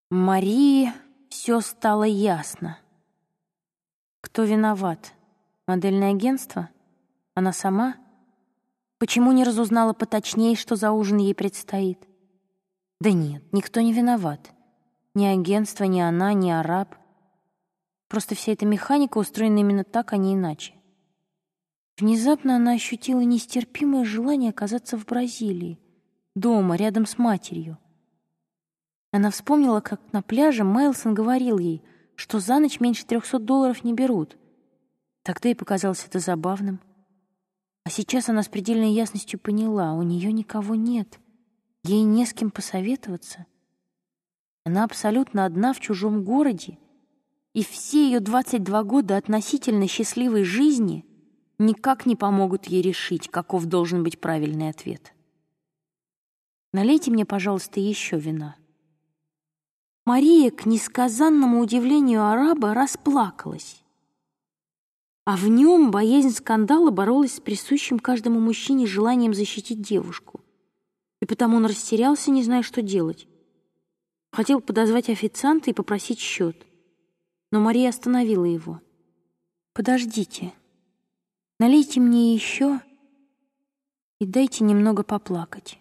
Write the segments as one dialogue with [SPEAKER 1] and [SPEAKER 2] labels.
[SPEAKER 1] Марии все стало ясно. Кто виноват? Модельное агентство? Она сама? Почему не разузнала поточнее, что за ужин ей предстоит? Да нет, никто не виноват. Ни агентство, ни она, ни араб. Просто вся эта механика устроена именно так, а не иначе. Внезапно она ощутила нестерпимое желание оказаться в Бразилии, дома, рядом с матерью. Она вспомнила, как на пляже Майлсон говорил ей, что за ночь меньше $300 не берут. Тогда ей показалось это забавным. А сейчас она с предельной ясностью поняла, у нее никого нет, ей не с кем посоветоваться. Она абсолютно одна в чужом городе, и все ее 22 года относительно счастливой жизни никак не помогут ей решить, каков должен быть правильный ответ. «Налейте мне, пожалуйста, еще вина». Мария, к несказанному удивлению араба, расплакалась. А в нем боязнь скандала боролась с присущим каждому мужчине желанием защитить девушку. И потому он растерялся, не зная, что делать. Хотел подозвать официанта и попросить счет. Но Мария остановила его. «Подождите. Налейте мне еще и дайте немного поплакать».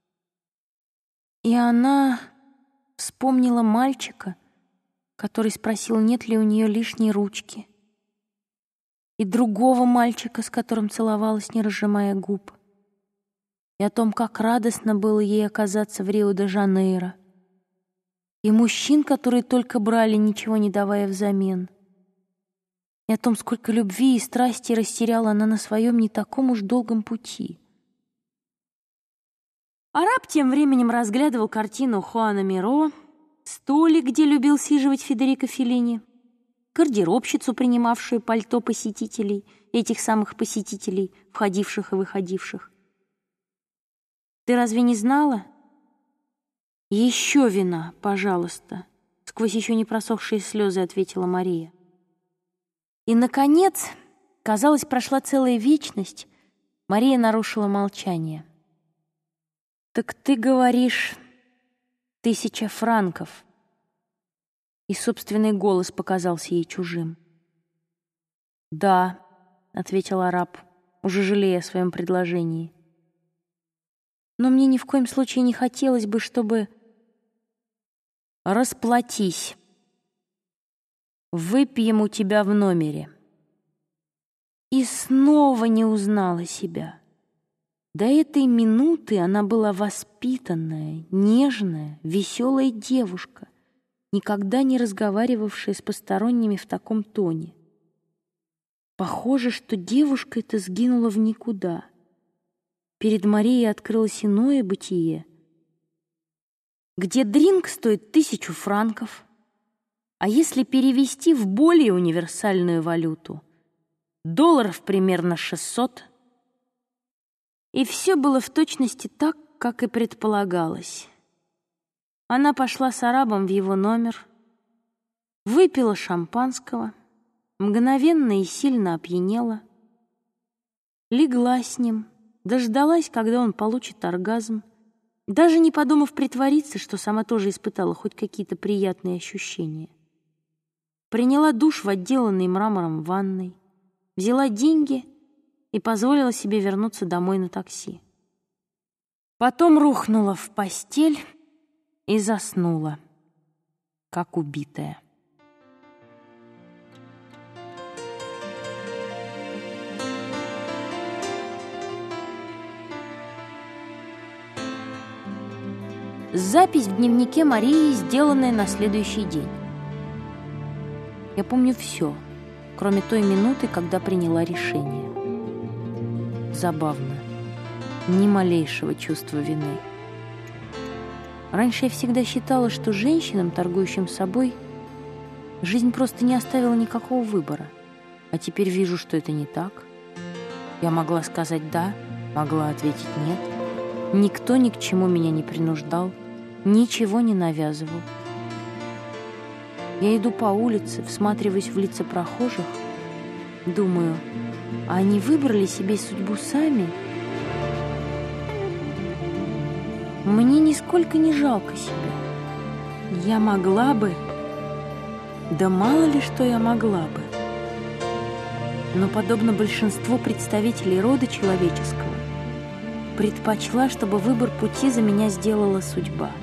[SPEAKER 1] И она вспомнила мальчика, который спросил, нет ли у нее лишней ручки, и другого мальчика, с которым целовалась, не разжимая губ, и о том, как радостно было ей оказаться в Рио-де-Жанейро, и мужчин, которые только брали, ничего не давая взамен, и о том, сколько любви и страсти растеряла она на своем не таком уж долгом пути. Араб тем временем разглядывал картину Хуана Миро, столик, где любил сиживать Федерико Феллини, гардеробщицу, принимавшую пальто посетителей, этих самых посетителей, входивших и выходивших. «Ты разве не знала?» «Еще вина, пожалуйста», — сквозь еще не просохшие слезы ответила Мария. И, наконец, казалось, прошла целая вечность, Мария нарушила молчание. «Так ты говоришь, 1000 франков». И собственный голос показался ей чужим. «Да», — ответил араб, уже жалея о своем предложении. «Но мне ни в коем случае не хотелось бы, чтобы...» «Расплатись. Выпьем у тебя в номере». И снова не узнала себя. До этой минуты она была воспитанная, нежная, веселая девушка, никогда не разговаривавшая с посторонними в таком тоне. Похоже, что девушка эта сгинула в никуда. Перед Марией открылось иное бытие, где дринк стоит 1000 франков, а если перевести в более универсальную валюту, долларов примерно 600. И все было в точности так, как и предполагалось. Она пошла с арабом в его номер, выпила шампанского, мгновенно и сильно опьянела, легла с ним, дождалась, когда он получит оргазм, даже не подумав притвориться, что сама тоже испытала хоть какие-то приятные ощущения. Приняла душ в отделанной мрамором ванной, взяла деньги и позволила себе вернуться домой на такси. Потом рухнула в постель и заснула, как убитая. Запись в дневнике Марии, сделанная на следующий день. Я помню все, кроме той минуты, когда приняла решение. Забавно. Ни малейшего чувства вины. Раньше я всегда считала, что женщинам, торгующим собой, жизнь просто не оставила никакого выбора. А теперь вижу, что это не так. Я могла сказать «да», могла ответить «нет». Никто ни к чему меня не принуждал, ничего не навязывал. Я иду по улице, всматриваясь в лица прохожих, думаю, а они выбрали себе судьбу сами? Мне нисколько не жалко себя. Я могла бы, да мало ли что я могла бы. Но, подобно большинству представителей рода человеческого, предпочла, чтобы выбор пути за меня сделала судьба.